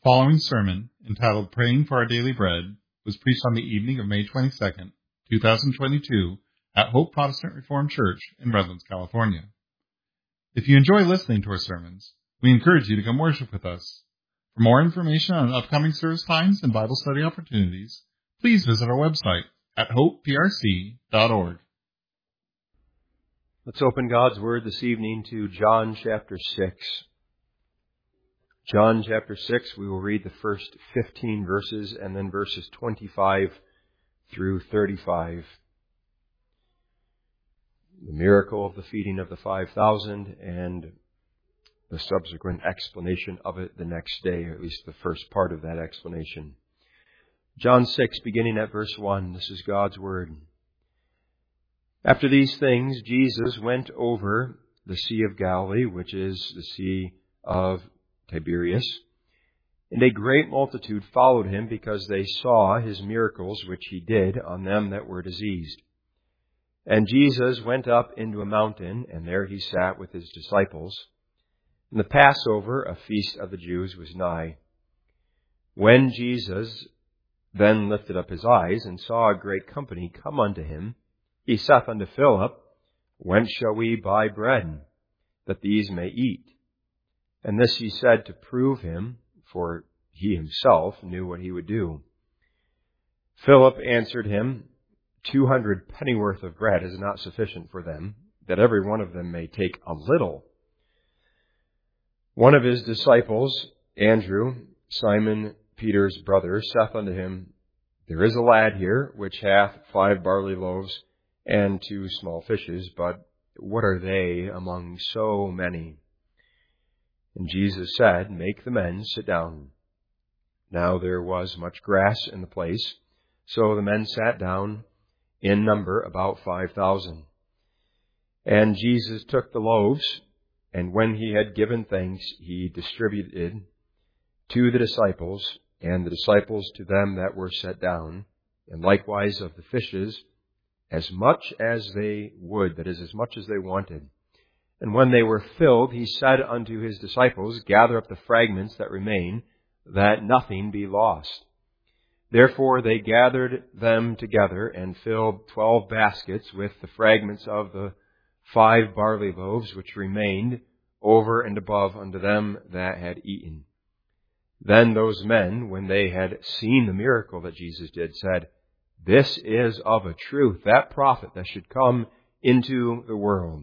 following sermon, entitled Praying for Our Daily Bread, was preached on the evening of May 22nd, 2022, at Hope Protestant Reformed Church in Redlands, California. If you enjoy listening to our sermons, we encourage you to come worship with us. For more information on upcoming service times and Bible study opportunities, please visit our website at hopeprc.org. Let's open God's Word this evening to John chapter 6. John chapter 6, we will read the first 15 verses and then verses 25 through 35. The miracle of the feeding of the 5,000 and the subsequent explanation of it the next day, or at least the first part of that explanation. John 6, beginning at verse 1, this is God's Word. After these things, Jesus went over the Sea of Galilee, which is the Sea of Tiberias, and a great multitude followed him because they saw his miracles which he did on them that were diseased. And Jesus went up into a mountain, and there he sat with his disciples. And the Passover, a feast of the Jews, was nigh. When Jesus then lifted up his eyes and saw a great company come unto him, he saith unto Philip, Whence shall we buy bread, that these may eat? And this he said to prove him, for he himself knew what he would do. Philip answered him, 200 pennyworth of bread is not sufficient for them, that every one of them may take a little. One of his disciples, Andrew, Simon Peter's brother, saith unto him, There is a lad here which hath 5 barley loaves and 2 small fishes, but what are they among so many? And Jesus said, Make the men sit down. Now there was much grass in the place, so the men sat down, in number about 5,000. And Jesus took the loaves, and when he had given thanks, he distributed to the disciples, and the disciples to them that were set down, and likewise of the fishes, as much as they would, that is, as much as they wanted. And when they were filled, he said unto his disciples, Gather up the fragments that remain, that nothing be lost. Therefore they gathered them together, and filled 12 baskets with the fragments of the 5 barley loaves which remained, over and above unto them that had eaten. Then those men, when they had seen the miracle that Jesus did, said, This is of a truth that prophet that should come into the world.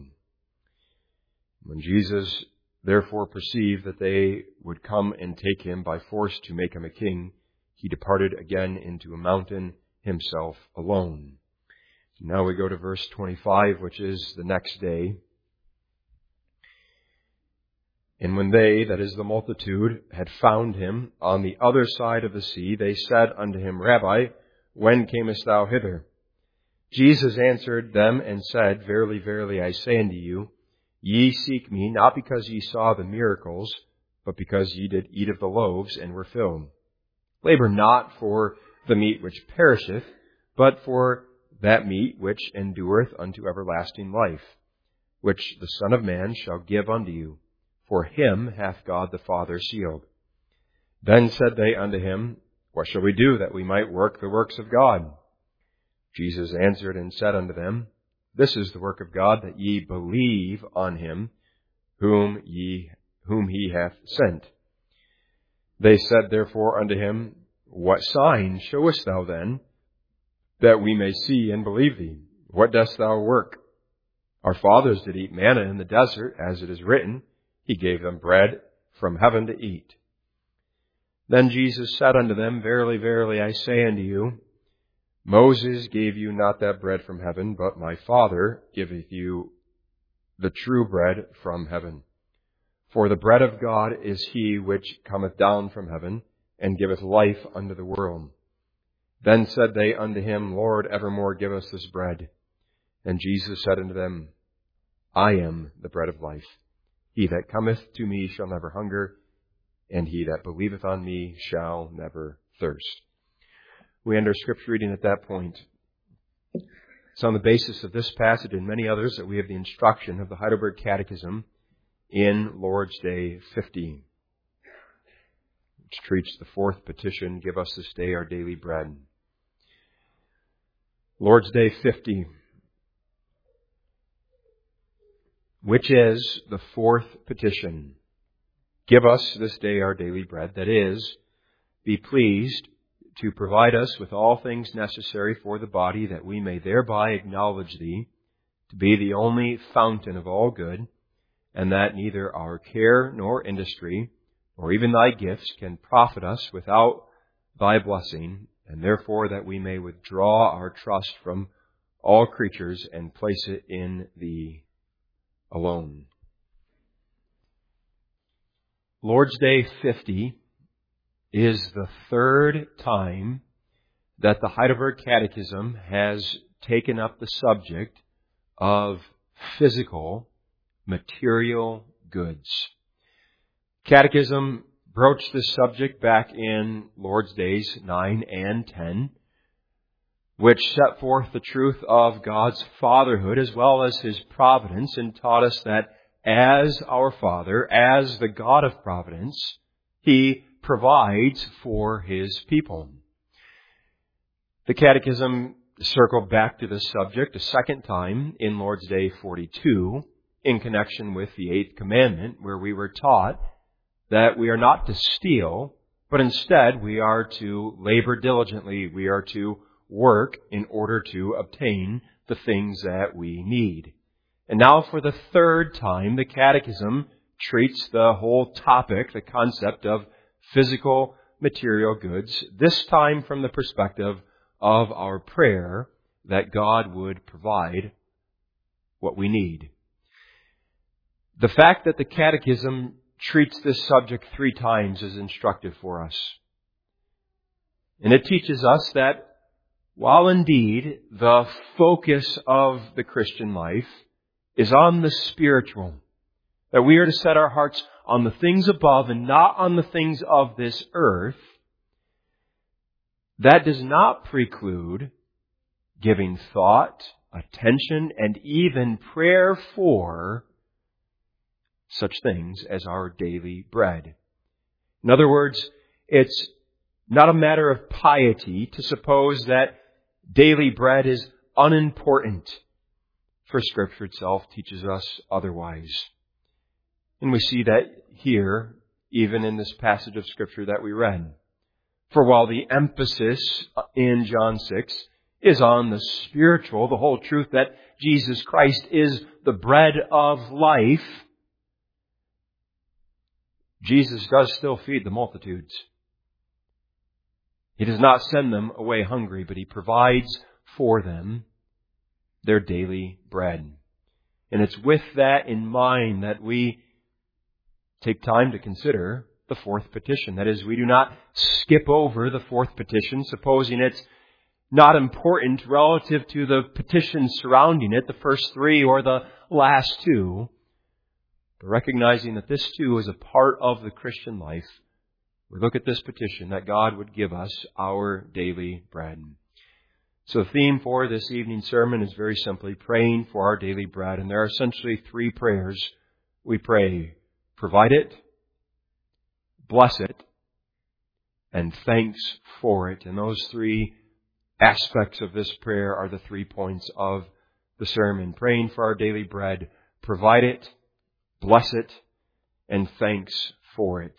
When Jesus therefore perceived that they would come and take him by force to make him a king, he departed again into a mountain himself alone. Now we go to verse 25, which is the next day. And when they, that is the multitude, had found him on the other side of the sea, they said unto him, Rabbi, when camest thou hither? Jesus answered them and said, Verily, verily, I say unto you, Ye seek me, not because ye saw the miracles, but because ye did eat of the loaves and were filled. Labor not for the meat which perisheth, but for that meat which endureth unto everlasting life, which the Son of Man shall give unto you. For him hath God the Father sealed. Then said they unto him, What shall we do that we might work the works of God? Jesus answered and said unto them, This is the work of God, that ye believe on him whom he hath sent. They said therefore unto him, What sign showest thou then, that we may see and believe thee? What dost thou work? Our fathers did eat manna in the desert, as it is written, He gave them bread from heaven to eat. Then Jesus said unto them, Verily, verily, I say unto you, Moses gave you not that bread from heaven, but my Father giveth you the true bread from heaven. For the bread of God is he which cometh down from heaven, and giveth life unto the world. Then said they unto him, Lord, evermore give us this bread. And Jesus said unto them, I am the bread of life. He that cometh to me shall never hunger, and he that believeth on me shall never thirst. We end our scripture reading at that point. It's on the basis of this passage and many others that we have the instruction of the Heidelberg Catechism in Lord's Day 50. which treats the fourth petition, give us this day our daily bread. Lord's Day 50, which is the fourth petition. Give us this day our daily bread. That is, be pleased to provide us with all things necessary for the body, that we may thereby acknowledge Thee to be the only fountain of all good, and that neither our care nor industry, or even Thy gifts, can profit us without Thy blessing, and therefore that we may withdraw our trust from all creatures and place it in Thee alone. Lord's Day 50 is the third time that the Heidelberg Catechism has taken up the subject of physical, material goods. Catechism broached this subject back in Lord's Days 9 and 10, which set forth the truth of God's fatherhood as well as His providence, and taught us that as our Father, as the God of providence, He provides for His people. The Catechism circled back to this subject a second time in Lord's Day 42 in connection with the Eighth Commandment, where we were taught that we are not to steal, but instead we are to labor diligently. We are to work in order to obtain the things that we need. And now for the third time, the Catechism treats the whole topic, the concept of physical material goods, this time from the perspective of our prayer that God would provide what we need. The fact that the Catechism treats this subject 3 times is instructive for us. And it teaches us that while indeed the focus of the Christian life is on the spiritual, that we are to set our hearts on the things above and not on the things of this earth, that does not preclude giving thought, attention, and even prayer for such things as our daily bread. In other words, it's not a matter of piety to suppose that daily bread is unimportant, for Scripture itself teaches us otherwise. And we see that here, even in this passage of Scripture that we read. For while the emphasis in John 6 is on the spiritual, the whole truth that Jesus Christ is the bread of life, Jesus does still feed the multitudes. He does not send them away hungry, but He provides for them their daily bread. And it's with that in mind that we take time to consider the fourth petition. That is, we do not skip over the fourth petition, supposing it's not important relative to the petitions surrounding it, the first 3 or the last 2, but recognizing that this too is a part of the Christian life. We look at this petition that God would give us our daily bread. So the theme for this evening's sermon is very simply praying for our daily bread. And there are essentially 3 prayers we pray. Provide it, bless it, and thanks for it. And those 3 aspects of this prayer are the 3 points of the sermon. Praying for our daily bread, provide it, bless it, and thanks for it.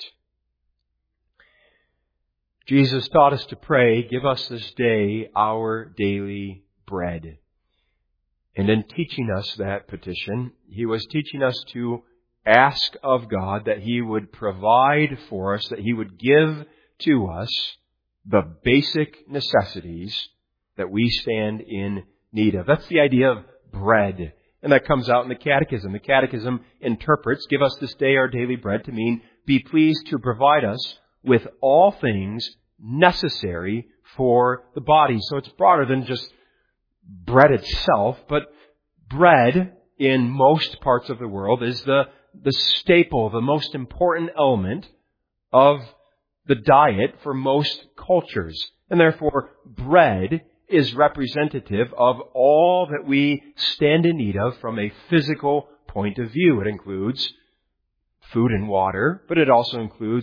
Jesus taught us to pray, give us this day our daily bread. And in teaching us that petition, He was teaching us to ask of God that He would provide for us, that He would give to us the basic necessities that we stand in need of. That's the idea of bread. And that comes out in the Catechism. The Catechism interprets, give us this day our daily bread, to mean, be pleased to provide us with all things necessary for the body. So it's broader than just bread itself, but bread in most parts of the world is the staple, the most important element of the diet for most cultures. And therefore, bread is representative of all that we stand in need of from a physical point of view. It includes food and water, but it also includes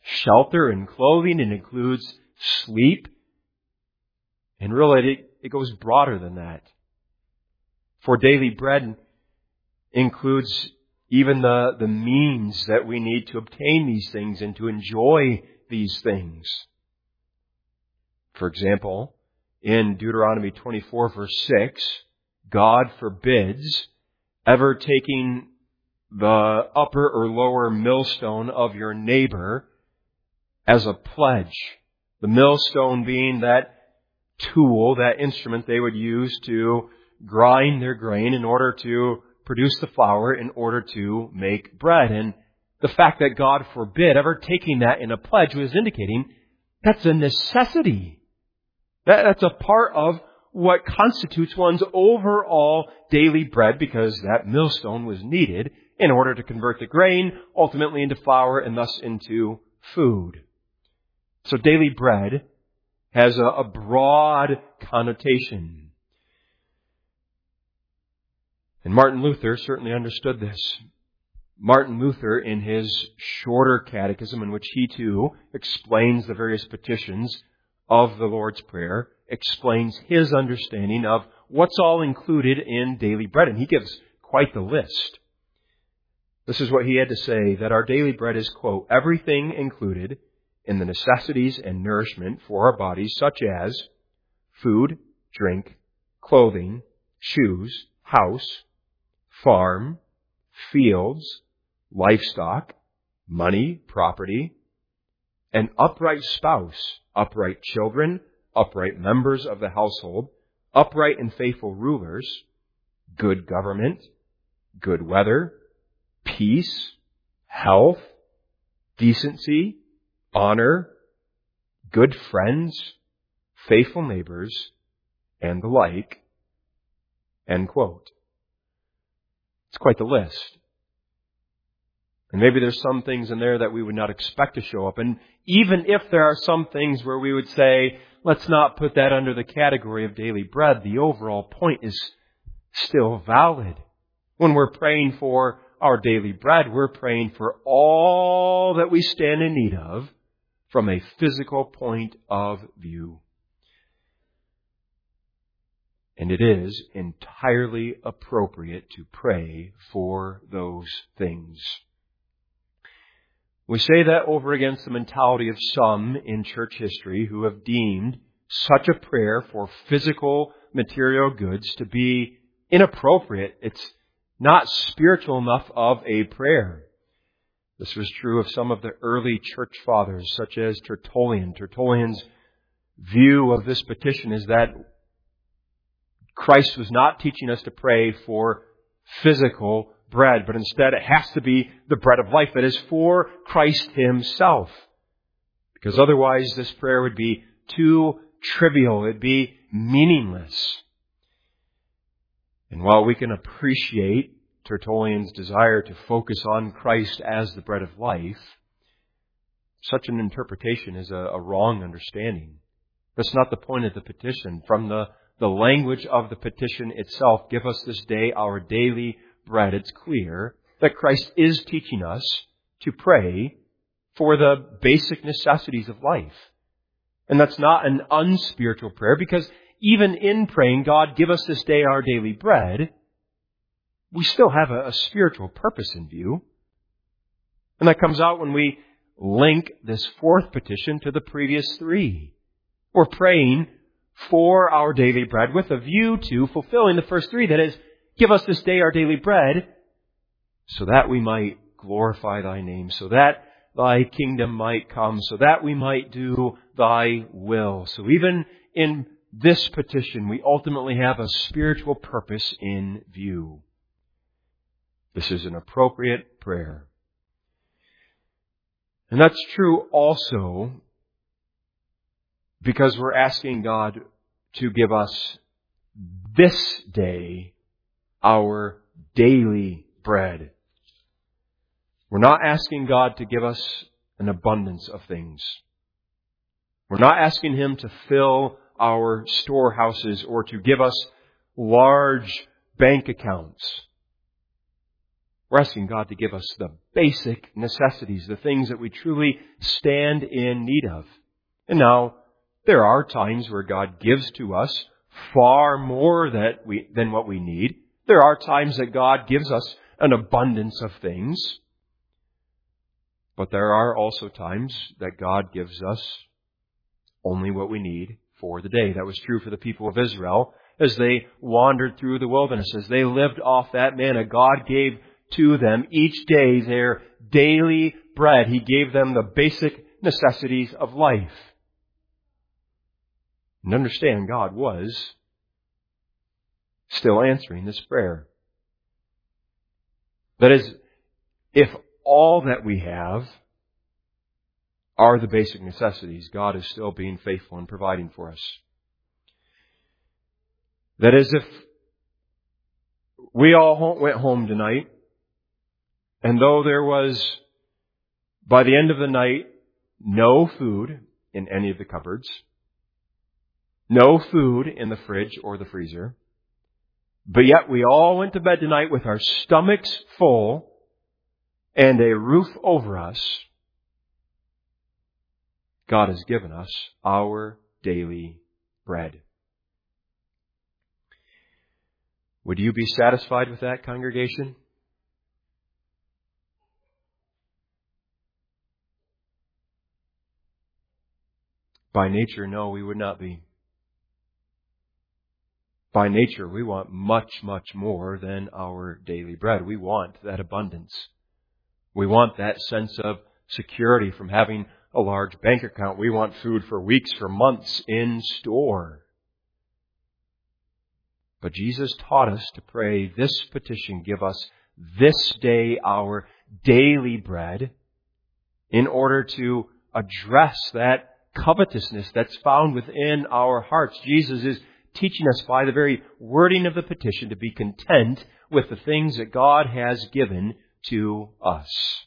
shelter and clothing. It includes sleep. And really, it goes broader than that. For daily bread includes even the means that we need to obtain these things and to enjoy these things. For example, in Deuteronomy 24 verse 6, God forbids ever taking the upper or lower millstone of your neighbor as a pledge. The millstone being that tool, that instrument they would use to grind their grain in order to produce the flour in order to make bread. And the fact that God forbid ever taking that in a pledge was indicating that's a necessity. That's a part of what constitutes one's overall daily bread, because that millstone was needed in order to convert the grain ultimately into flour and thus into food. So daily bread has a broad connotation. And Martin Luther certainly understood this. Martin Luther, in his shorter catechism, in which he too explains the various petitions of the Lord's Prayer, explains his understanding of what's all included in daily bread. And he gives quite the list. This is what he had to say, that our daily bread is, quote, everything included in the necessities and nourishment for our bodies, such as food, drink, clothing, shoes, house, farm, fields, livestock, money, property, an upright spouse, upright children, upright members of the household, upright and faithful rulers, good government, good weather, peace, health, decency, honor, good friends, faithful neighbors, and the like, end quote. It's quite the list. And maybe there's some things in there that we would not expect to show up. And even if there are some things where we would say, let's not put that under the category of daily bread, the overall point is still valid. When we're praying for our daily bread, we're praying for all that we stand in need of from a physical point of view. And it is entirely appropriate to pray for those things. We say that over against the mentality of some in church history who have deemed such a prayer for physical material goods to be inappropriate. It's not spiritual enough of a prayer. This was true of some of the early church fathers, such as Tertullian. Tertullian's view of this petition is that Christ was not teaching us to pray for physical bread, but instead it has to be the bread of life that is for Christ Himself. Because otherwise this prayer would be too trivial. It'd be meaningless. And while we can appreciate Tertullian's desire to focus on Christ as the bread of life, such an interpretation is a wrong understanding. That's not the point of the petition. From the language of the petition itself, give us this day our daily bread, it's clear that Christ is teaching us to pray for the basic necessities of life. And that's not an unspiritual prayer, because even in praying, God, give us this day our daily bread, we still have a spiritual purpose in view. And that comes out when we link this fourth petition to the previous three. We're praying for our daily bread with a view to fulfilling the first three. That is, give us this day our daily bread so that we might glorify Thy name, so that Thy kingdom might come, so that we might do Thy will. So even in this petition, we ultimately have a spiritual purpose in view. This is an appropriate prayer. And that's true also because we're asking God to give us this day our daily bread. We're not asking God to give us an abundance of things. We're not asking Him to fill our storehouses or to give us large bank accounts. We're asking God to give us the basic necessities, the things that we truly stand in need of. And now, there are times where God gives to us far more than what we need. There are times that God gives us an abundance of things. But there are also times that God gives us only what we need for the day. That was true for the people of Israel as they wandered through the wilderness, as they lived off that manna. God gave to them each day their daily bread. He gave them the basic necessities of life. And understand, God was still answering this prayer. That is, if all that we have are the basic necessities, God is still being faithful in providing for us. That is, if we all went home tonight, and though there was, by the end of the night, no food in any of the cupboards, no food in the fridge or the freezer, but yet we all went to bed tonight with our stomachs full and a roof over us, God has given us our daily bread. Would you be satisfied with that, congregation? By nature, no, we would not be. By nature, we want much, much more than our daily bread. We want that abundance. We want that sense of security from having a large bank account. We want food for weeks, for months in store. But Jesus taught us to pray this petition, give us this day our daily bread, in order to address that covetousness that's found within our hearts. Jesus is teaching us by the very wording of the petition to be content with the things that God has given to us.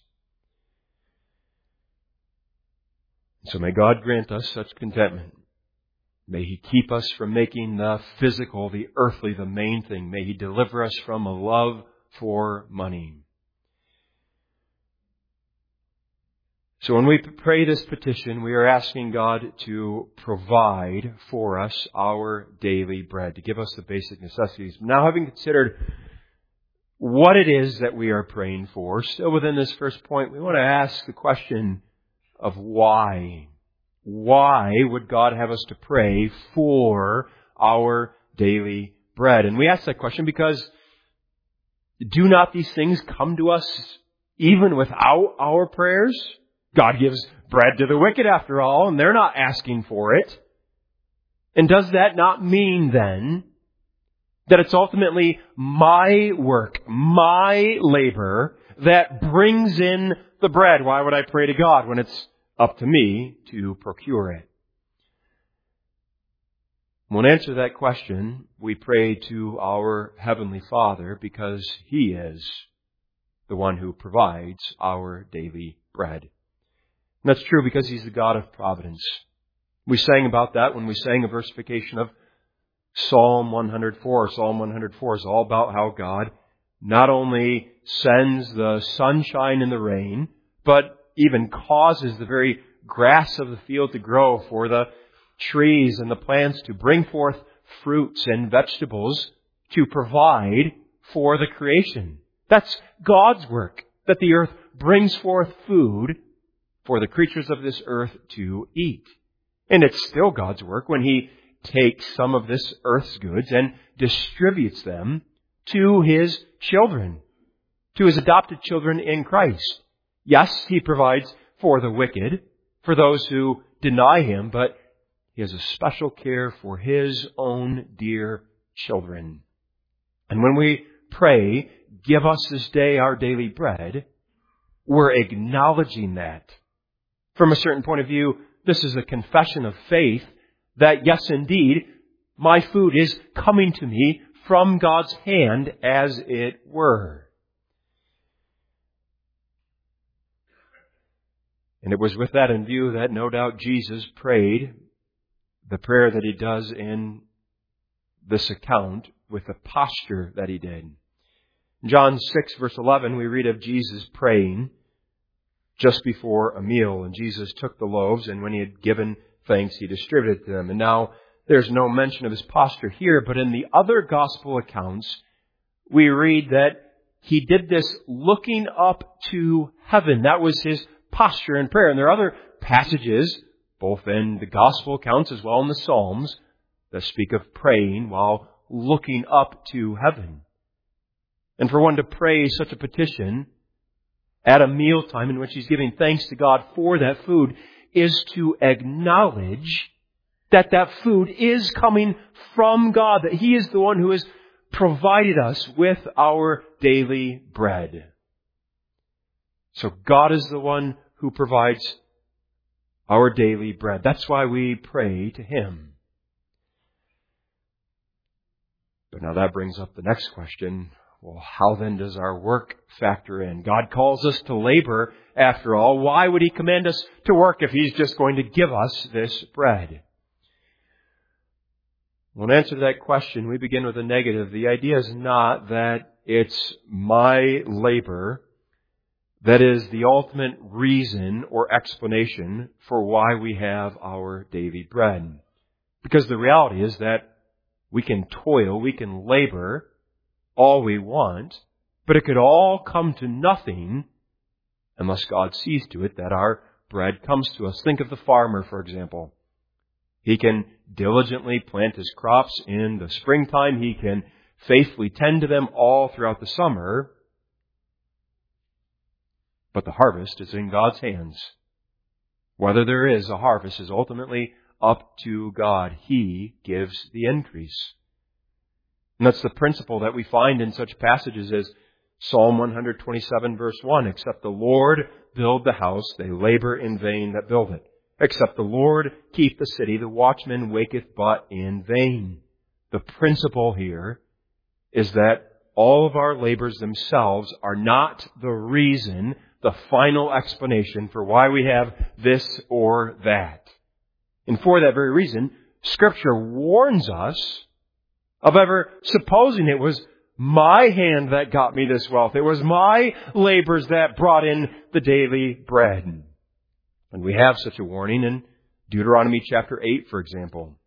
So may God grant us such contentment. May He keep us from making the physical, the earthly, the main thing. May He deliver us from a love for money. So when we pray this petition, we are asking God to provide for us our daily bread, to give us the basic necessities. Now, having considered what it is that we are praying for, still within this first point, we want to ask the question of why. Why would God have us to pray for our daily bread? And we ask that question because do not these things come to us even without our prayers? God gives bread to the wicked after all, and they're not asking for it. And does that not mean then that it's ultimately my work, my labor that brings in the bread? Why would I pray to God when it's up to me to procure it? We'll answer that question. We pray to our Heavenly Father because He is the one who provides our daily bread. And that's true because He's the God of providence. We sang about that when we sang a versification of Psalm 104. Psalm 104 is all about how God not only sends the sunshine and the rain, but even causes the very grass of the field to grow, for the trees and the plants to bring forth fruits and vegetables to provide for the creation. That's God's work, that the earth brings forth food for the creatures of this earth to eat. And it's still God's work when He takes some of this earth's goods and distributes them to His children, to His adopted children in Christ. Yes, He provides for the wicked, for those who deny Him, but He has a special care for His own dear children. And when we pray, give us this day our daily bread, we're acknowledging that. From a certain point of view, this is a confession of faith that, yes, indeed, my food is coming to me from God's hand, as it were. And it was with that in view that no doubt Jesus prayed the prayer that He does in this account with the posture that He did. In John 6, verse 11, we read of Jesus praying just before a meal. And Jesus took the loaves, and when he had given thanks, he distributed to them. And now there's no mention of his posture here, but in the other gospel accounts, we read that he did this looking up to heaven. That was his posture in prayer. And there are other passages, both in the gospel accounts as well in the Psalms, that speak of praying while looking up to heaven. And for one to pray such a petition at a mealtime in which he's giving thanks to God for that food is to acknowledge that that food is coming from God, that he is the one who has provided us with our daily bread. So God is the one who provides our daily bread. That's why we pray to him. But now that brings up the next question. Well, how then does our work factor in? God calls us to labor, after all. Why would he command us to work if he's just going to give us this bread? Well, in answer to that question, we begin with a negative. The idea is not that it's my labor that is the ultimate reason or explanation for why we have our daily bread. Because the reality is that we can toil, we can labor all we want, but it could all come to nothing unless God sees to it that our bread comes to us. Think of the farmer, for example. He can diligently plant his crops in the springtime. He can faithfully tend to them all throughout the summer. But the harvest is in God's hands. Whether there is a harvest is ultimately up to God. He gives the increase. And that's the principle that we find in such passages as Psalm 127, verse 1. Except the Lord build the house, they labor in vain that build it. Except the Lord keep the city, the watchman waketh but in vain. The principle here is that all of our labors themselves are not the reason, the final explanation for why we have this or that. And for that very reason, Scripture warns us of ever supposing it was my hand that got me this wealth. It was my labors that brought in the daily bread. And we have such a warning in Deuteronomy chapter 8, for example.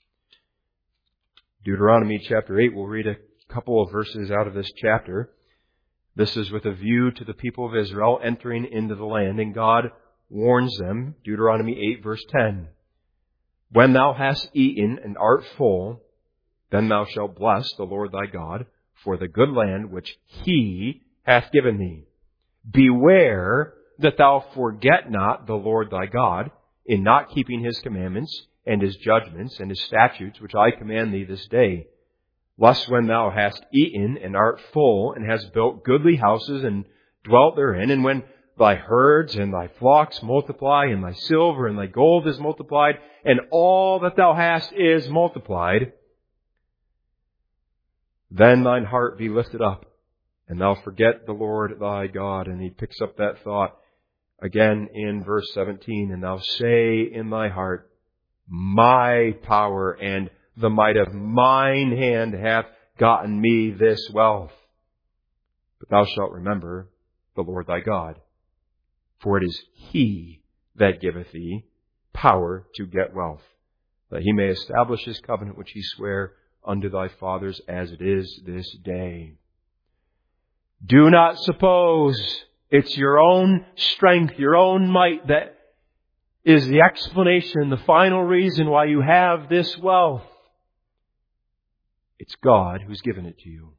Deuteronomy chapter 8, we'll read a couple of verses out of this chapter. This is with a view to the people of Israel entering into the land, and God warns them, Deuteronomy 8, verse 10. When thou hast eaten and art full, then thou shalt bless the Lord thy God for the good land which he hath given thee. Beware that thou forget not the Lord thy God in not keeping his commandments and his judgments and his statutes which I command thee this day. Lest when thou hast eaten and art full and hast built goodly houses and dwelt therein, and when thy herds and thy flocks multiply, and thy silver and thy gold is multiplied, and all that thou hast is multiplied, then thine heart be lifted up, and thou forget the Lord thy God. And he picks up that thought again in verse 17. And thou say in thy heart, my power and the might of mine hand hath gotten me this wealth. But thou shalt remember the Lord thy God. For it is he that giveth thee power to get wealth, that he may establish his covenant which he sware unto thy fathers as it is this day. Do not suppose it's your own strength, your own might that is the explanation, the final reason why you have this wealth. It's God who's given it to you.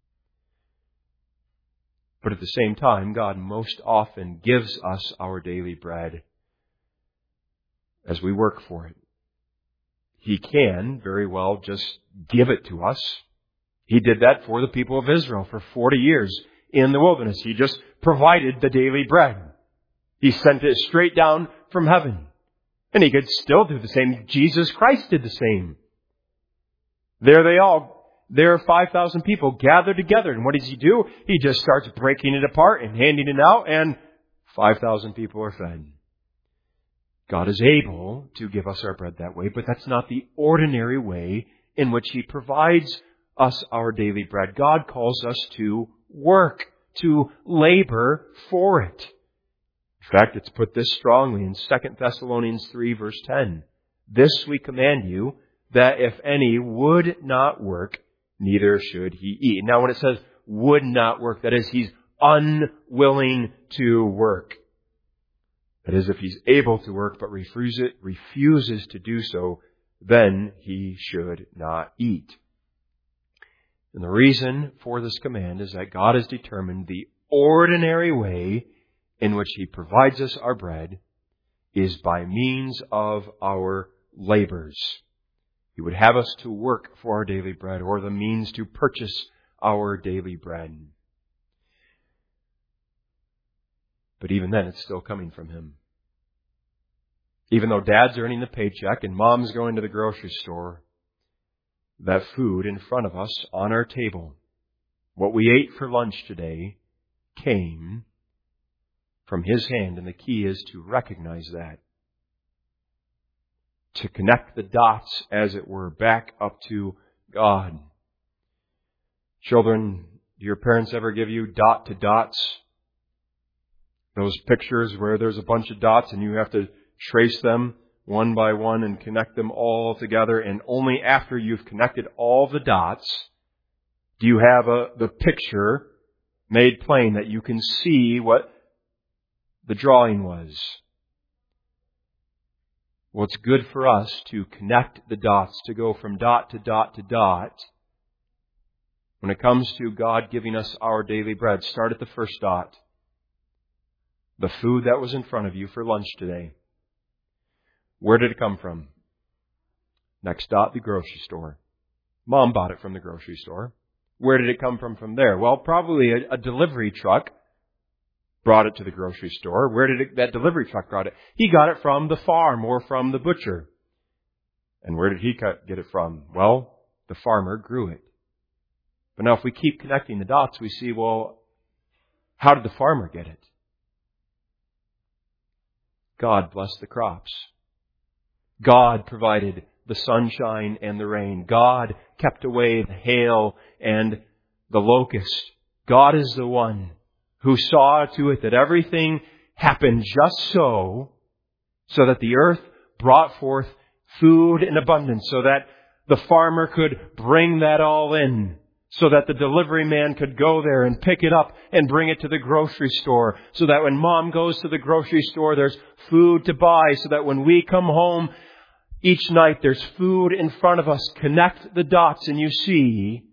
But at the same time, God most often gives us our daily bread as we work for it. He can very well just give it to us. He did that for the people of Israel for 40 years in the wilderness. He just provided the daily bread. He sent it straight down from heaven. And he could still do the same. Jesus Christ did the same. There are 5,000 people gathered together. And what does he do? He just starts breaking it apart and handing it out, and 5,000 people are fed. God is able to give us our bread that way, but that's not the ordinary way in which he provides us our daily bread. God calls us to work, to labor for it. In fact, it's put this strongly in 2 Thessalonians 3, verse 10. This we command you, that if any would not work, neither should he eat. Now when it says would not work, that is, he's unwilling to work. That is, if he's able to work but refuses to do so, then he should not eat. And the reason for this command is that God has determined the ordinary way in which He provides us our bread is by means of our labors. He would have us to work for our daily bread, or the means to purchase our daily bread. But even then, it's still coming from Him. Even though Dad's earning the paycheck and Mom's going to the grocery store, that food in front of us on our table, what we ate for lunch today, came from His hand. And the key is to recognize that. To connect the dots, as it were, back up to God. Children, do your parents ever give you dot to dots? Those pictures where there's a bunch of dots and you have to trace them one by one and connect them all together, and only after you've connected all the dots do you have the picture made plain that you can see what the drawing was. Well, it's good for us to connect the dots, to go from dot to dot to dot. When it comes to God giving us our daily bread, start at the first dot. The food that was in front of you for lunch today. Where did it come from? Next dot, the grocery store. Mom bought it from the grocery store. Where did it come from there? Well, probably a delivery truck brought it to the grocery store. Where did that delivery truck got it? He got it from the farm or from the butcher. And where did he get it from? Well, the farmer grew it. But now if we keep connecting the dots, we see, well, how did the farmer get it? God blessed the crops. God provided the sunshine and the rain. God kept away the hail and the locust. God is the one who saw to it that everything happened just so that the earth brought forth food in abundance, so that the farmer could bring that all in, so that the delivery man could go there and pick it up and bring it to the grocery store, so that when Mom goes to the grocery store, there's food to buy, so that when we come home each night, there's food in front of us. Connect the dots and you see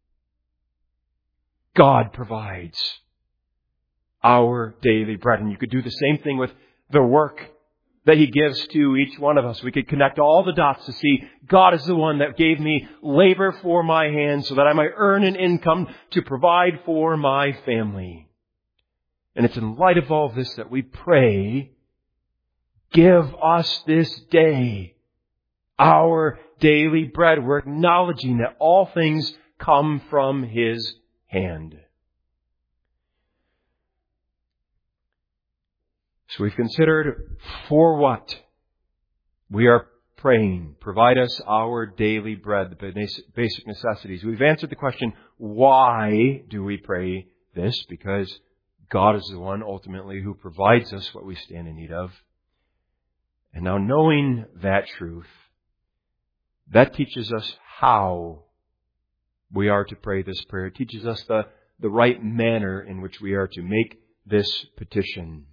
God provides our daily bread. And you could do the same thing with the work that He gives to each one of us. We could connect all the dots to see God is the one that gave me labor for my hands so that I might earn an income to provide for my family. And it's in light of all this that we pray, give us this day our daily bread. We're acknowledging that all things come from His hand. So we've considered for what we are praying. Provide us our daily bread, the basic necessities. We've answered the question, why do we pray this? Because God is the one ultimately who provides us what we stand in need of. And now knowing that truth, that teaches us how we are to pray this prayer. It teaches us the right manner in which we are to make this petition.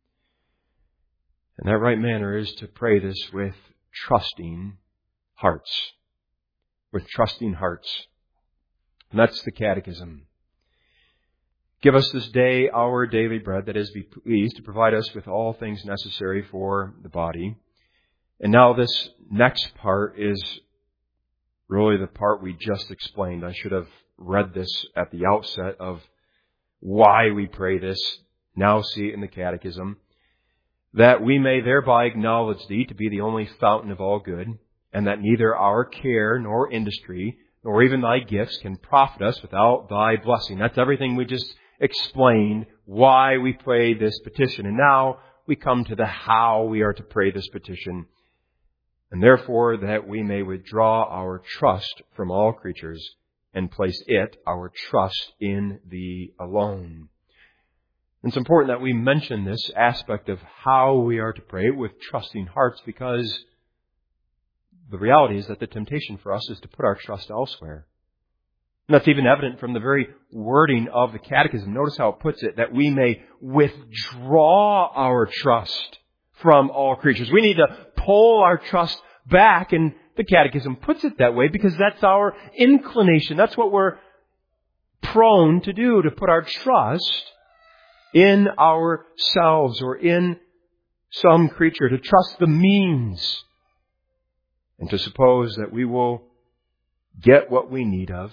And that right manner is to pray this with trusting hearts. With trusting hearts. And that's the catechism. Give us this day our daily bread, that is, be pleased to provide us with all things necessary for the body. And now this next part is really the part we just explained. I should have read this at the outset of why we pray this. Now see it in the catechism. That we may thereby acknowledge Thee to be the only fountain of all good, and that neither our care nor industry, nor even Thy gifts can profit us without Thy blessing. That's everything we just explained, why we pray this petition. And now we come to the how we are to pray this petition. And therefore that we may withdraw our trust from all creatures and place it, our trust, in Thee alone. It's important that we mention this aspect of how we are to pray with trusting hearts, because the reality is that the temptation for us is to put our trust elsewhere. And that's even evident from the very wording of the Catechism. Notice how it puts it, that we may withdraw our trust from all creatures. We need to pull our trust back, and the Catechism puts it that way because that's our inclination. That's what we're prone to do, to put our trust in ourselves or in some creature, to trust the means, and to suppose that we will get what we need of,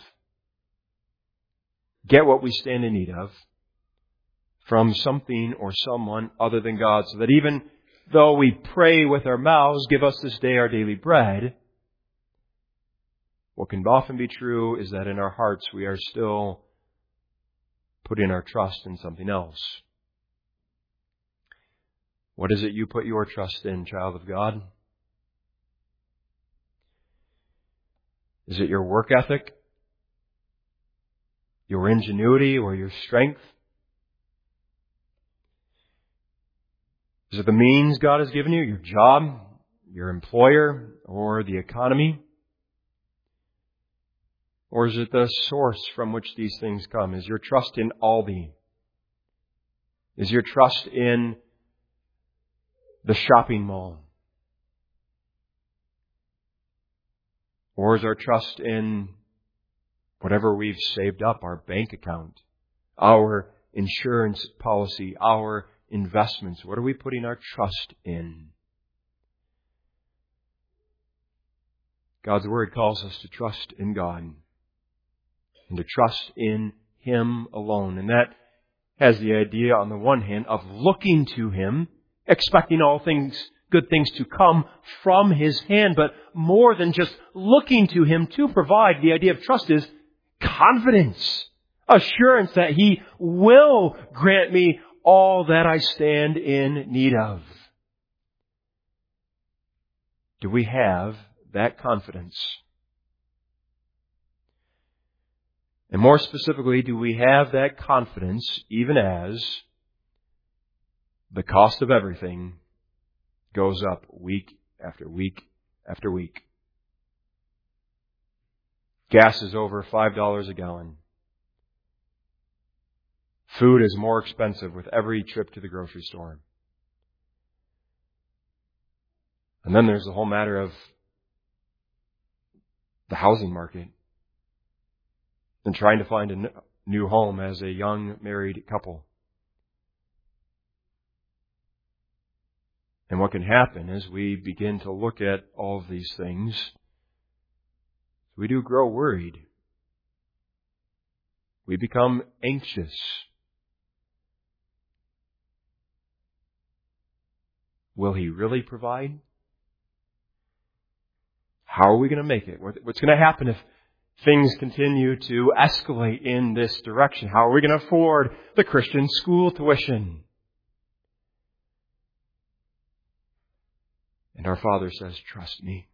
get what we stand in need of from something or someone other than God, so that even though we pray with our mouths, give us this day our daily bread, what can often be true is that in our hearts we are still putting our trust in something else. What is it you put your trust in, child of God? Is it your work ethic, your ingenuity, or your strength? Is it the means God has given you, your job, your employer, or the economy? Or is it the source from which these things come? Is your trust in Aldi? Is your trust in the shopping mall? Or is our trust in whatever we've saved up, our bank account, our insurance policy, our investments? What are we putting our trust in? God's Word calls us to trust in God and to trust in Him alone. And that has the idea, on the one hand, of looking to Him, expecting all things, good things to come from His hand. But more than just looking to Him to provide, the idea of trust is confidence, assurance that He will grant me all that I stand in need of. Do we have that confidence? And more specifically, do we have that confidence even as the cost of everything goes up week after week after week? Gas is over $5 a gallon. Food is more expensive with every trip to the grocery store. And then there's the whole matter of the housing market and trying to find a new home as a young married couple. And what can happen as we begin to look at all of these things, we do grow worried. We become anxious. Will He really provide? How are we going to make it? What's going to happen if things continue to escalate in this direction? How are we going to afford the Christian school tuition? And our Father says, trust me.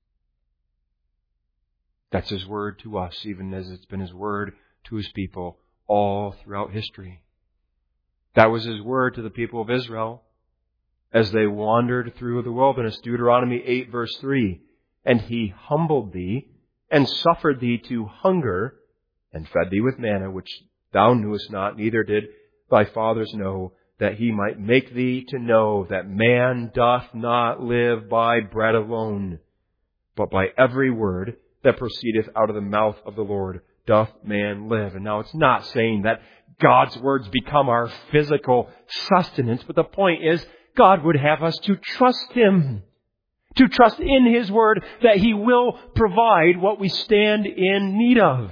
That's His word to us, even as it's been His word to His people all throughout history. That was His word to the people of Israel as they wandered through the wilderness. Deuteronomy 8 verse 3. And He humbled thee and suffered thee to hunger and fed thee with manna, which thou knewest not, neither did thy fathers know, that He might make thee to know that man doth not live by bread alone, but by every word that proceedeth out of the mouth of the Lord doth man live. And now it's not saying that God's words become our physical sustenance, but the point is God would have us to trust Him, to trust in His word that He will provide what we stand in need of.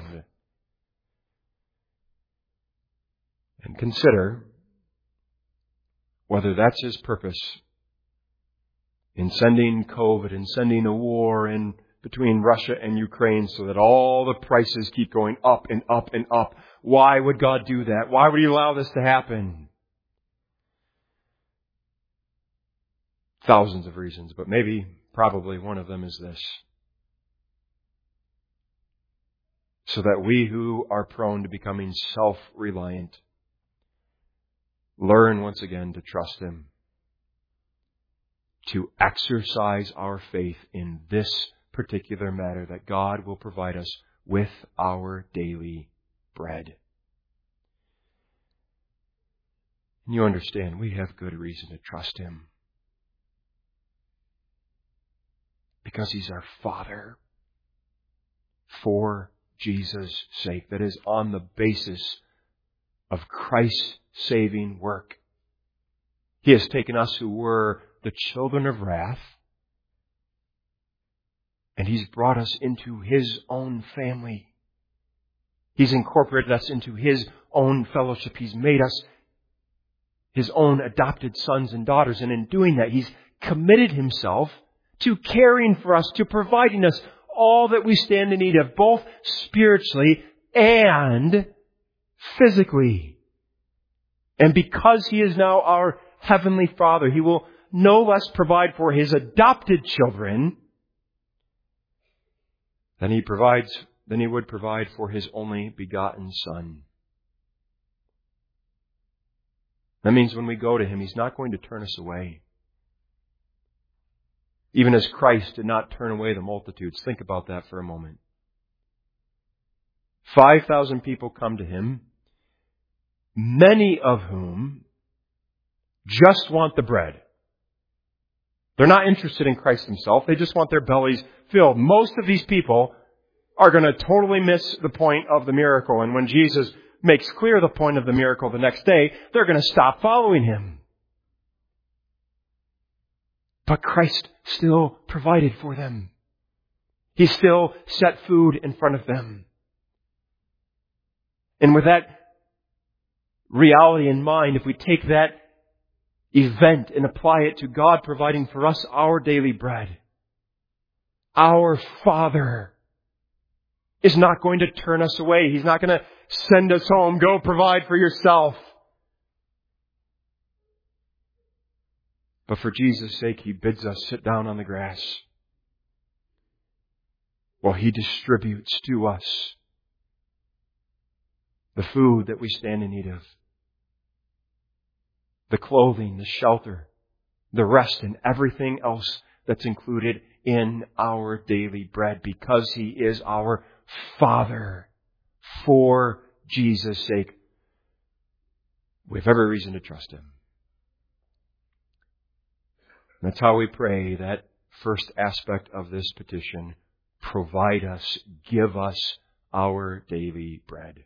And consider whether that's His purpose in sending COVID and sending a war in between Russia and Ukraine so that all the prices keep going up and up and up. Why would God do that? Why would He allow this to happen? Thousands of reasons, but probably one of them is this. so that we who are prone to becoming self-reliant learn once again to trust Him, to exercise our faith in this particular matter, that God will provide us with our daily bread. And you understand, we have good reason to trust Him, because He's our Father for Jesus' sake. That is on the basis of Christ's saving work. He has taken us who were the children of wrath, and He's brought us into His own family. He's incorporated us into His own fellowship. He's made us His own adopted sons and daughters. And in doing that, He's committed Himself to caring for us, to providing us all that we stand in need of, both spiritually and physically. And because He is now our Heavenly Father, He will no less provide for His adopted children than He would provide for His only begotten Son. That means when we go to Him, He's not going to turn us away. Even as Christ did not turn away the multitudes. Think about that for a moment. 5,000 people come to Him, many of whom just want the bread. They're not interested in Christ Himself. They just want their bellies filled. Most of these people are going to totally miss the point of the miracle. And when Jesus makes clear the point of the miracle the next day, they're going to stop following Him. But Christ still provided for them. He still set food in front of them. And with that reality in mind, if we take that event and apply it to God providing for us our daily bread, our Father is not going to turn us away. He's not going to send us home. Go provide for yourself. But for Jesus' sake, He bids us sit down on the grass while He distributes to us the food that we stand in need of, the clothing, the shelter, the rest, and everything else that's included in our daily bread, because He is our Father for Jesus' sake. We have every reason to trust Him. That's how we pray that first aspect of this petition: provide us, give us our daily bread.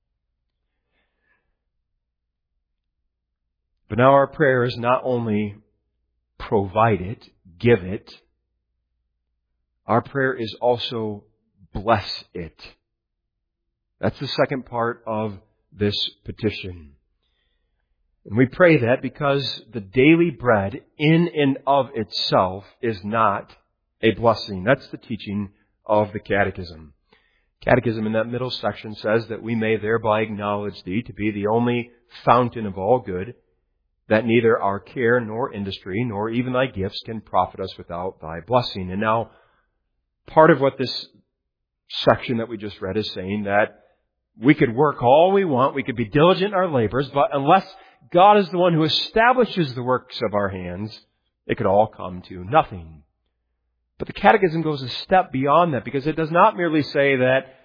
But now our prayer is not only provide it, give it. Our prayer is also bless it. That's the second part of this petition. And we pray that because the daily bread in and of itself is not a blessing. That's the teaching of the Catechism. Catechism in that middle section says that we may thereby acknowledge Thee to be the only fountain of all good, that neither our care nor industry nor even Thy gifts can profit us without Thy blessing. And now, part of what this section that we just read is saying, that we could work all we want, we could be diligent in our labors, but unless God is the one who establishes the works of our hands, it could all come to nothing. But the Catechism goes a step beyond that, because it does not merely say that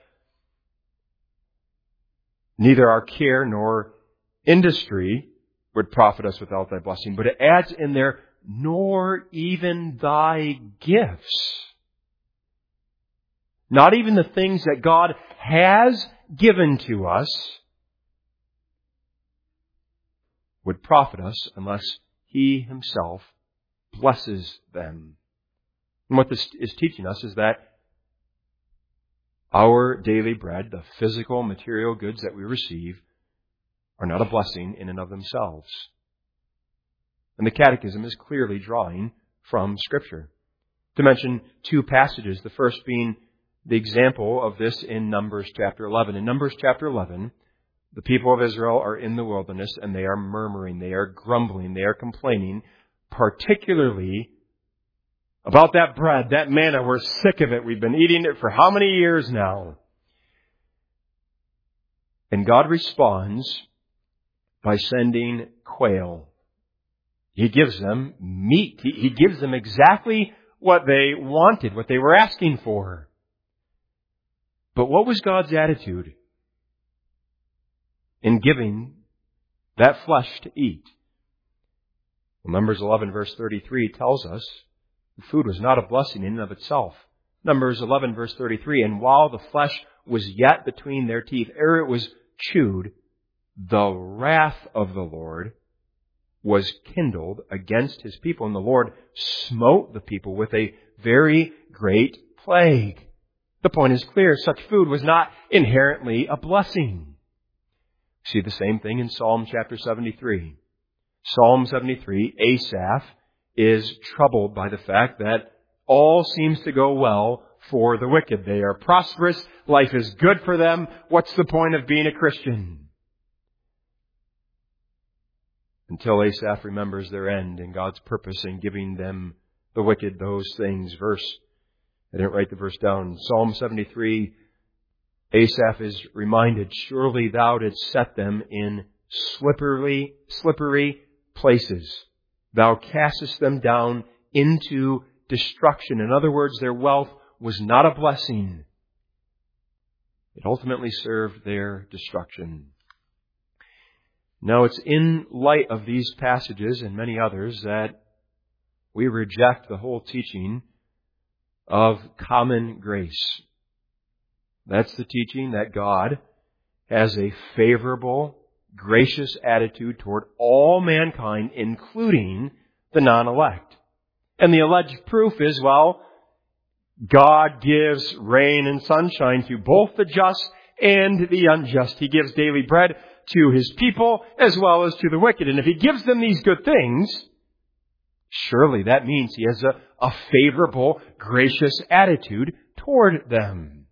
neither our care nor industry would profit us without Thy blessing, but it adds in there, nor even Thy gifts. Not even the things that God has given to us would profit us unless He Himself blesses them. And what this is teaching us is that our daily bread, the physical, material goods that we receive, are not a blessing in and of themselves. And the Catechism is clearly drawing from Scripture. To mention two passages, the first being the example of this in Numbers chapter 11. In Numbers chapter 11, the people of Israel are in the wilderness and they are murmuring, they are grumbling, they are complaining, particularly about that bread, that manna. We're sick of it. We've been eating it for how many years now? And God responds by sending quail. He gives them meat. He gives them exactly what they wanted, what they were asking for. But what was God's attitude in giving that flesh to eat? Well, Numbers 11 verse 33 tells us the food was not a blessing in and of itself. Numbers 11 verse 33, and while the flesh was yet between their teeth, ere it was chewed, the wrath of the Lord was kindled against His people, and the Lord smote the people with a very great plague. The point is clear. Such food was not inherently a blessing. See the same thing in Psalm chapter 73. Psalm 73, Asaph is troubled by the fact that all seems to go well for the wicked. They are prosperous. Life is good for them. What's the point of being a Christian? Until Asaph remembers their end and God's purpose in giving them, the wicked, those things. I didn't write the verse down. Psalm 73, Asaph is reminded, surely thou didst set them in slippery places. Thou castest them down into destruction. In other words, their wealth was not a blessing. It ultimately served their destruction. Now, it's in light of these passages and many others that we reject the whole teaching of common grace. That's the teaching that God has a favorable, gracious attitude toward all mankind, including the non-elect. And the alleged proof is, well, God gives rain and sunshine to both the just and the unjust. He gives daily bread to His people as well as to the wicked. And if He gives them these good things, surely that means He has a favorable, gracious attitude toward them.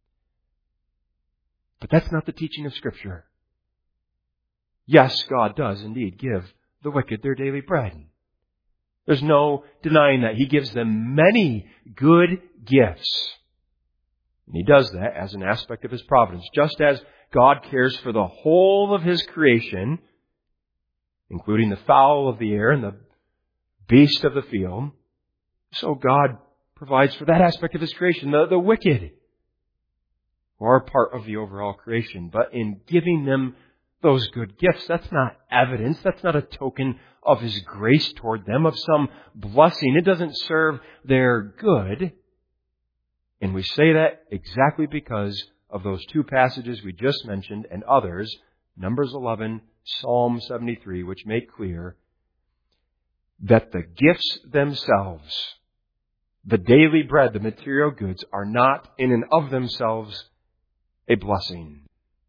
But that's not the teaching of Scripture. Yes, God does indeed give the wicked their daily bread. There's no denying that. He gives them many good gifts. And He does that as an aspect of His providence. Just as God cares for the whole of His creation, including the fowl of the air and the beast of the field, so God provides for that aspect of His creation, the wicked, who are part of the overall creation. But in giving them those good gifts, that's not evidence, that's not a token of His grace toward them, of some blessing. It doesn't serve their good. And we say that exactly because of those two passages we just mentioned and others, Numbers 11, Psalm 73, which make clear that the gifts themselves, the daily bread, the material goods, are not in and of themselves a blessing.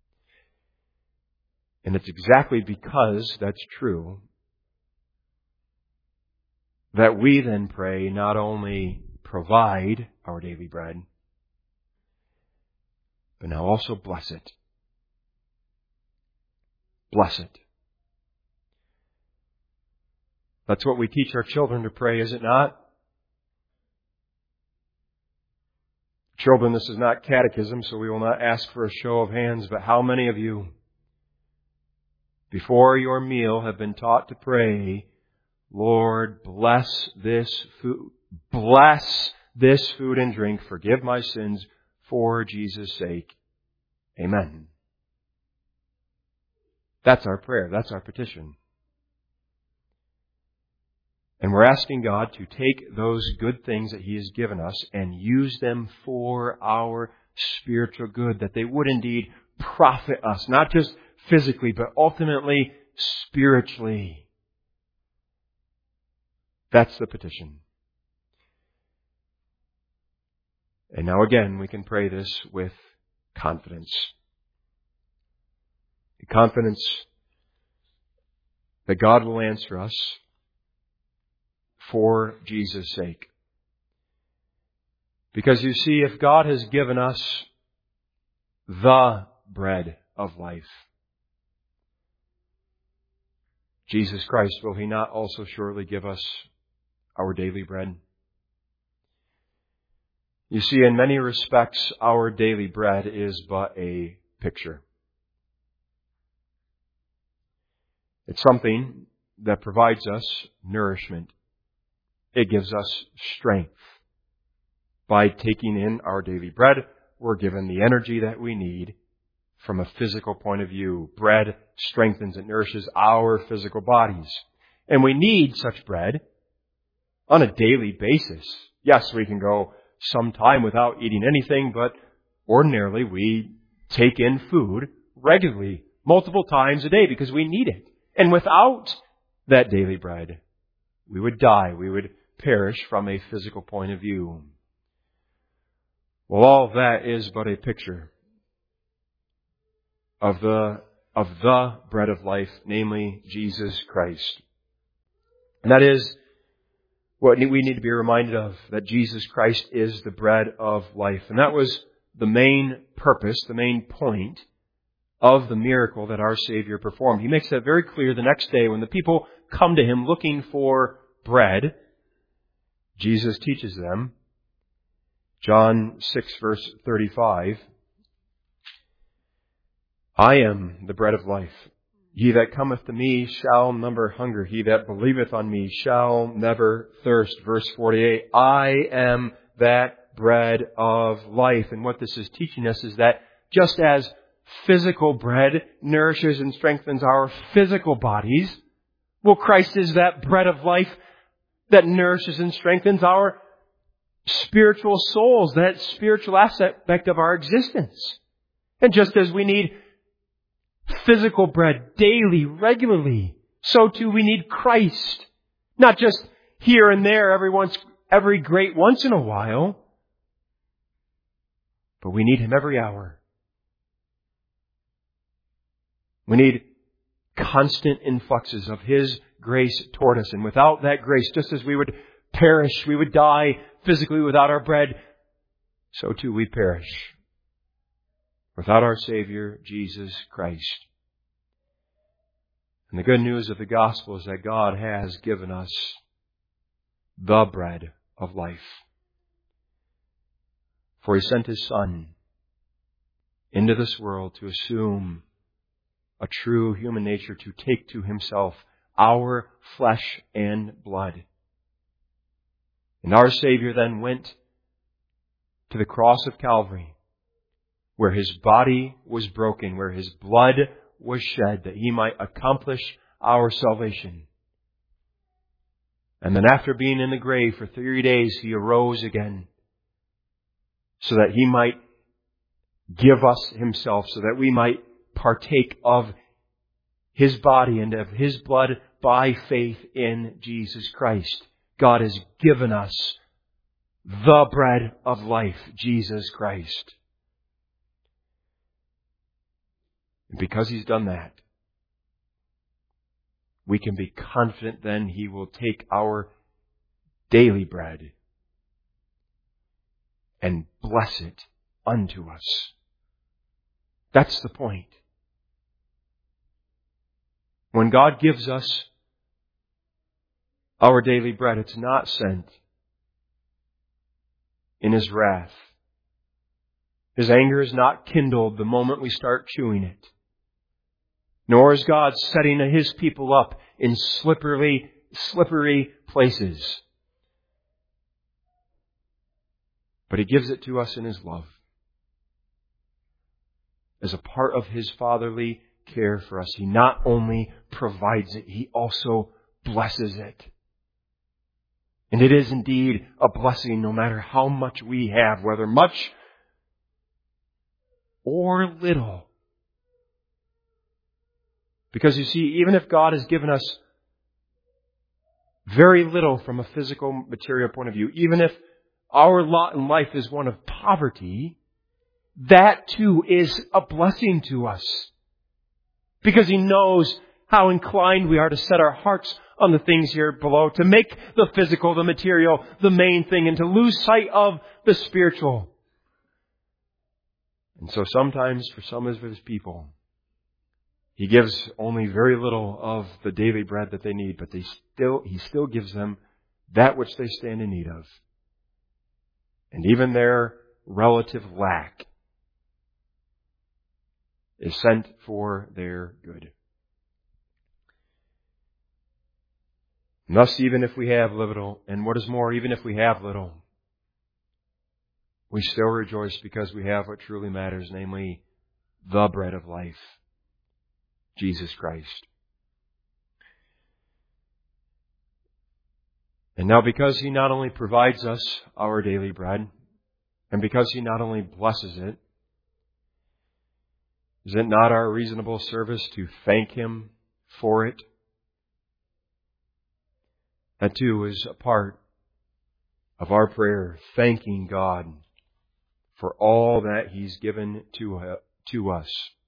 And it's exactly because that's true that we then pray, not only provide our daily bread, but now also bless it. Bless it. That's what we teach our children to pray, is it not? Children, this is not catechism, so we will not ask for a show of hands, but how many of you, before your meal, have been taught to pray, Lord, bless this food and drink, forgive my sins for Jesus' sake. Amen. That's our prayer. That's our petition. And we're asking God to take those good things that He has given us and use them for our spiritual good, that they would indeed profit us, not just physically, but ultimately spiritually. That's the petition. And now again, we can pray this with confidence. The confidence that God will answer us for Jesus' sake. Because you see, if God has given us the bread of life, Jesus Christ, will He not also surely give us our daily bread? You see, in many respects, our daily bread is but a picture. It's something that provides us nourishment. It gives us strength. By taking in our daily bread, we're given the energy that we need from a physical point of view. Bread strengthens and nourishes our physical bodies. And we need such bread on a daily basis. Yes, we can go some time without eating anything, but ordinarily we take in food regularly, multiple times a day, because we need it. And without that daily bread, we would die. We would perish from a physical point of view. Well, all of that is but a picture of the bread of life, namely Jesus Christ. And that is what we need to be reminded of, that Jesus Christ is the bread of life. And that was the main purpose, the main point of the miracle that our Savior performed. He makes that very clear the next day when the people come to Him looking for bread. Jesus teaches them. John 6 verse 35. I am the bread of life. He that cometh to me shall never hunger. He that believeth on me shall never thirst. Verse 48. I am that bread of life. And what this is teaching us is that just as physical bread nourishes and strengthens our physical bodies, well, Christ is that bread of life that nourishes and strengthens our spiritual souls, that spiritual aspect of our existence. And just as we need physical bread daily, regularly, so too we need Christ. Not just here and there, every great once in a while, but we need Him every hour. We need constant influxes of His grace toward us. And without that grace, just as we would perish, we would die physically without our bread, so too we perish without our Savior, Jesus Christ. And the good news of the gospel is that God has given us the bread of life. For He sent His Son into this world to assume a true human nature, to take to Himself our flesh and blood. And our Savior then went to the cross of Calvary, where His body was broken, where His blood was shed, that He might accomplish our salvation. And then after being in the grave for 3 days, He arose again, so that He might give us Himself, so that we might partake of His body and of His blood by faith in Jesus Christ. God has given us the bread of life, Jesus Christ. And because He's done that, we can be confident then He will take our daily bread and bless it unto us. That's the point. When God gives us our daily bread, it's not sent in His wrath. His anger is not kindled the moment we start chewing it. Nor is God setting His people up in slippery places. But He gives it to us in His love, as a part of His fatherly care for us. He not only provides it, He also blesses it. And it is indeed a blessing no matter how much we have, whether much or little. Because you see, even if God has given us very little from a physical, material point of view, even if our lot in life is one of poverty, that too is a blessing to us. Because He knows how inclined we are to set our hearts on the things here below, to make the physical, the material, the main thing, and to lose sight of the spiritual. And so sometimes for some of His people, He gives only very little of the daily bread that they need, but He still gives them that which they stand in need of. And even their relative lack is sent for their good. And thus, even if we have little, and what is more, even if we have little, we still rejoice because we have what truly matters, namely the bread of life, Jesus Christ. And now, because He not only provides us our daily bread, and because He not only blesses it, is it not our reasonable service to thank Him for it? That too is a part of our prayer, thanking God for all that He's given to us.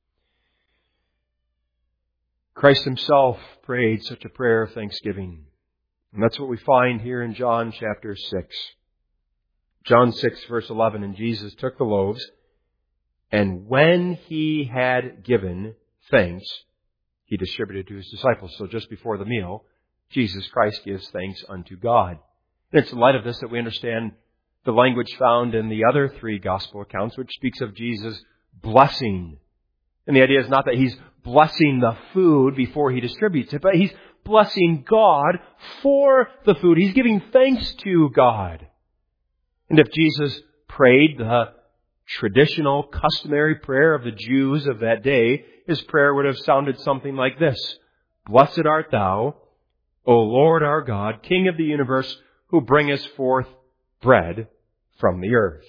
Christ Himself prayed such a prayer of thanksgiving. And that's what we find here in John chapter 6. John 6 verse 11, and Jesus took the loaves, and when He had given thanks, He distributed to His disciples. So just before the meal, Jesus Christ gives thanks unto God. And it's in light of this that we understand the language found in the other three gospel accounts, which speaks of Jesus blessing. And the idea is not that He's blessing the food before He distributes it, but He's blessing God for the food. He's giving thanks to God. And if Jesus prayed the traditional, customary prayer of the Jews of that day, His prayer would have sounded something like this: Blessed art Thou, O Lord our God, King of the universe, who bringest forth bread from the earth.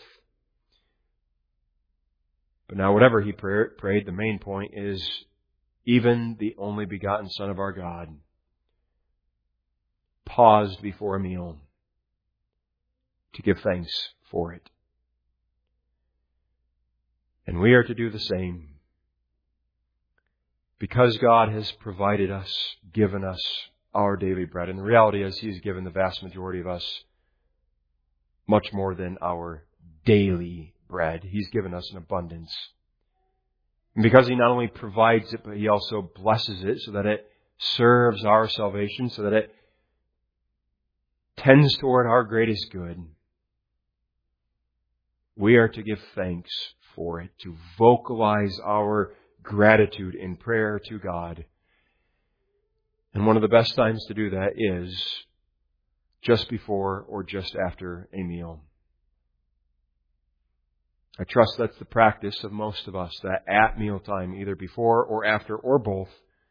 But now whatever He prayed, the main point is even the only begotten Son of our God paused before a meal to give thanks for it. And we are to do the same. Because God has provided us, given us our daily bread. And the reality is He's given the vast majority of us much more than our daily bread. He's given us an abundance. And because He not only provides it, but He also blesses it so that it serves our salvation, so that it tends toward our greatest good. We are to give thanks for it, to vocalize our gratitude in prayer to God. And one of the best times to do that is just before or just after a meal. I trust that's the practice of most of us, that at mealtime, either before or after or both,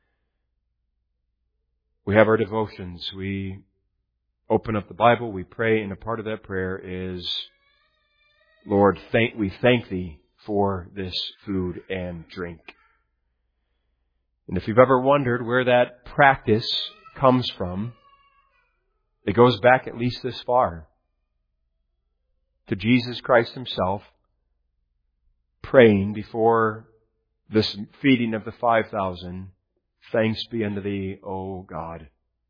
we have our devotions. We open up the Bible, we pray, and a part of that prayer is, Lord, we thank Thee for this food and drink. And if you've ever wondered where that practice comes from, it goes back at least this far, to Jesus Christ Himself praying before this feeding of the 5,000, thanks be unto Thee, O God.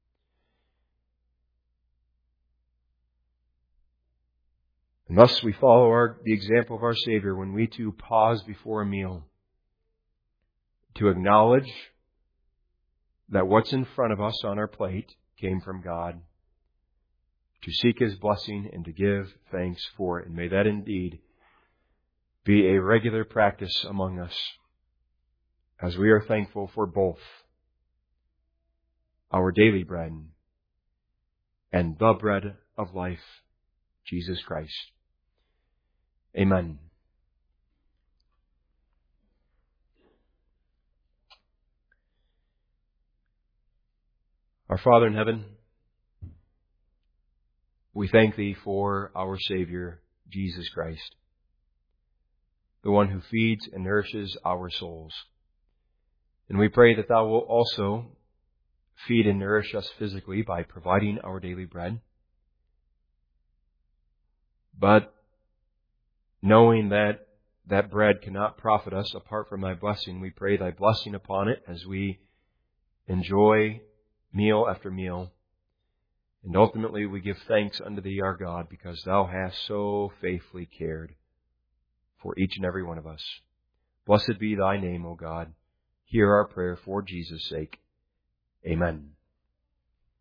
And thus we follow the example of our Savior when we too pause before a meal to acknowledge that what's in front of us on our plate came from God, to seek His blessing and to give thanks for it. And may that indeed be a regular practice among us as we are thankful for both our daily bread and the bread of life, Jesus Christ. Amen. Our Father in heaven, we thank Thee for our Savior, Jesus Christ, the one who feeds and nourishes our souls. And we pray that Thou wilt also feed and nourish us physically by providing our daily bread. But knowing that that bread cannot profit us apart from Thy blessing, we pray Thy blessing upon it as we enjoy meal after meal. And ultimately we give thanks unto Thee, our God, because Thou hast so faithfully cared for each and every one of us. Blessed be Thy name, O God. Hear our prayer for Jesus' sake. Amen.